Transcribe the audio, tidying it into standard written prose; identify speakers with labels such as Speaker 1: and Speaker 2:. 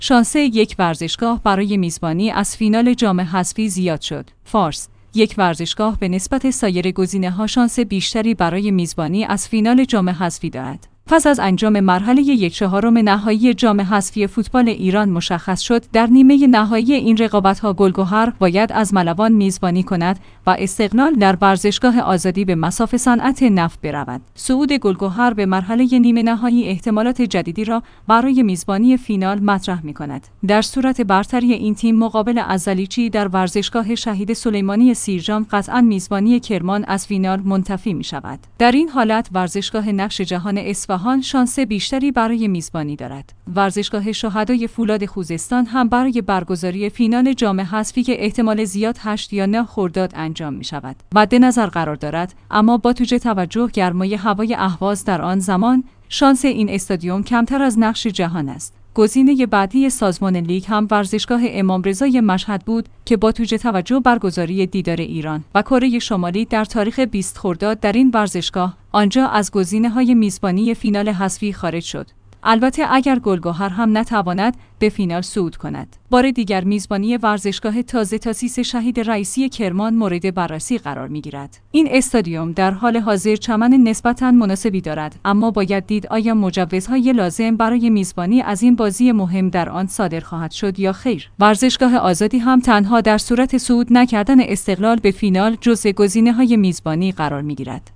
Speaker 1: شانس یک ورزشگاه برای میزبانی از فینال جام حذفی زیاد شد. فارس: یک ورزشگاه به نسبت سایر گزینه‌ها شانس بیشتری برای میزبانی از فینال جام حذفی دارد. پس از انجام مرحله 1/4 نهایی جام حذفی فوتبال ایران مشخص شد در نیمه نهایی این رقابت‌ها گل‌گهر باید از ملوان میزبانی کند و استقلال در ورزشگاه آزادی به مصاف صنعت نفت برود. صعود گل‌گهر به مرحله نیمه نهایی احتمالات جدیدی را برای میزبانی فینال مطرح می‌کند. در صورت برتری این تیم مقابل عزالیچی در ورزشگاه شهید سلیمانی سیرجان قطعاً میزبانی کرمان از فینال منتفی می‌شود. در این حالت ورزشگاه نقش جهان اصفهان شانس بیشتری برای میزبانی دارد. ورزشگاه شهدای فولاد خوزستان هم برای برگزاری فینال جام حذفی که احتمال زیاد 8 یا 9 خرداد انجام می شود مد نظر قرار دارد، اما با توجه گرمای هوای اهواز در آن زمان شانس این استادیوم کمتر از نقش جهان است. گزینه بعدی سازمان لیگ هم ورزشگاه امام رضای مشهد بود که با توجه برگزاری دیدار ایران و کره شمالی در تاریخ 20 خرداد در این ورزشگاه آنجا از گزینه‌های میزبانی فینال حذفی خارج شد. البته اگر گل‌گهر هم نتواند به فینال صعود کند. بار دیگر میزبانی ورزشگاه تازه تأسیس شهید رئیسی کرمان مورد بررسی قرار می‌گیرد. این استادیوم در حال حاضر چمن نسبتاً مناسبی دارد، اما باید دید آیا مجوزهای لازم برای میزبانی از این بازی مهم در آن صادر خواهد شد یا خیر. ورزشگاه آزادی هم تنها در صورت صعود نکردن استقلال به فینال جزو گزینه‌های میزبانی قرار می‌گیرد.